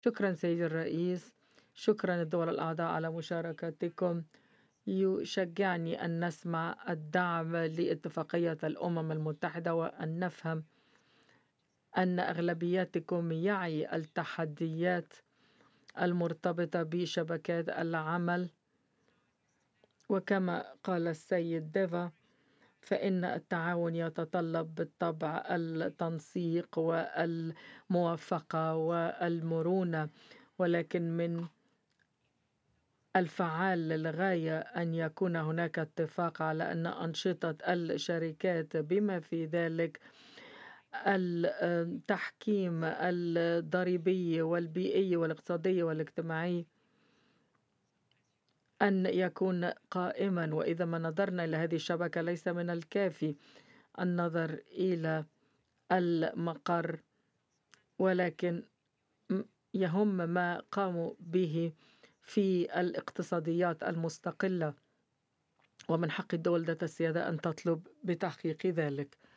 شكرا سيدي الرئيس. شكرا الدول الأعضاء على مشاركتكم. يشجعني أن نسمع الدعم لاتفاقية الأمم المتحدة وأن نفهم أن أغلبيتكم يعي التحديات المرتبطة بشبكات العمل. وكما قال السيد ديفا، فإن التعاون يتطلب بالطبع التنسيق والموافقة والمرونة، ولكن من الفعال للغاية أن يكون هناك اتفاق على أن أنشطة الشركات بما في ذلك التحكيم الضريبي والبيئي والاقتصادي والاجتماعي أن يكون قائما. وإذا ما نظرنا إلى هذه الشبكة ليس من الكافي النظر إلى المقر، ولكن يهم ما قاموا به في الاقتصاديات المستقلة، ومن حق الدول ذات السيادة أن تطلب بتحقيق ذلك.